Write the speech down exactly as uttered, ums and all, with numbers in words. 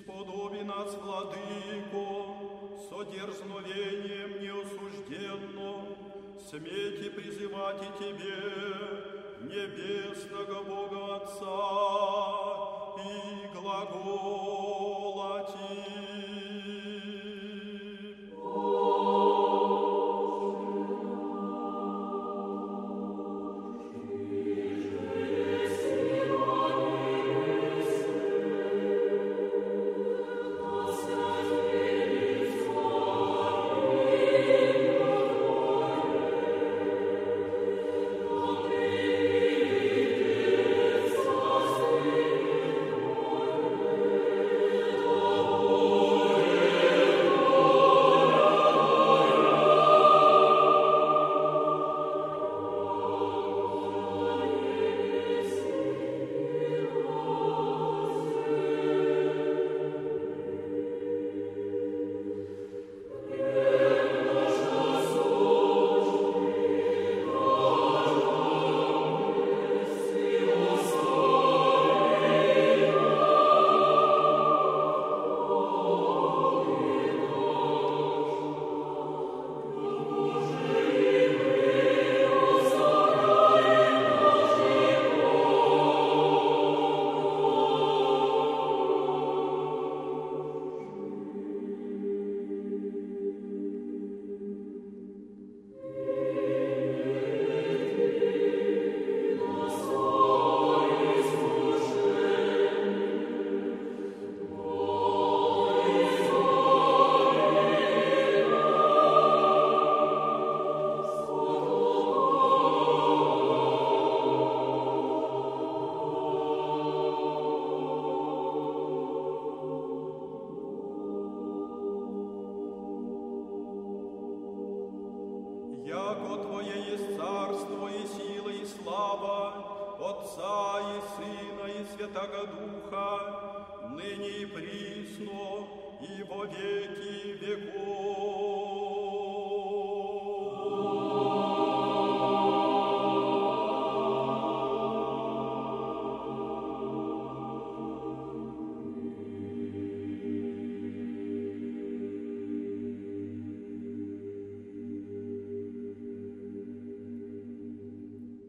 Исподоби нас, Владыко, со дерзновением неосужденно, смети призывать и Тебе, небесного Бога Отца, и глаголати. Яко Твое есть царство и сила и слава Отца и Сына и Святаго Духа, ныне и присно, и во веки веков.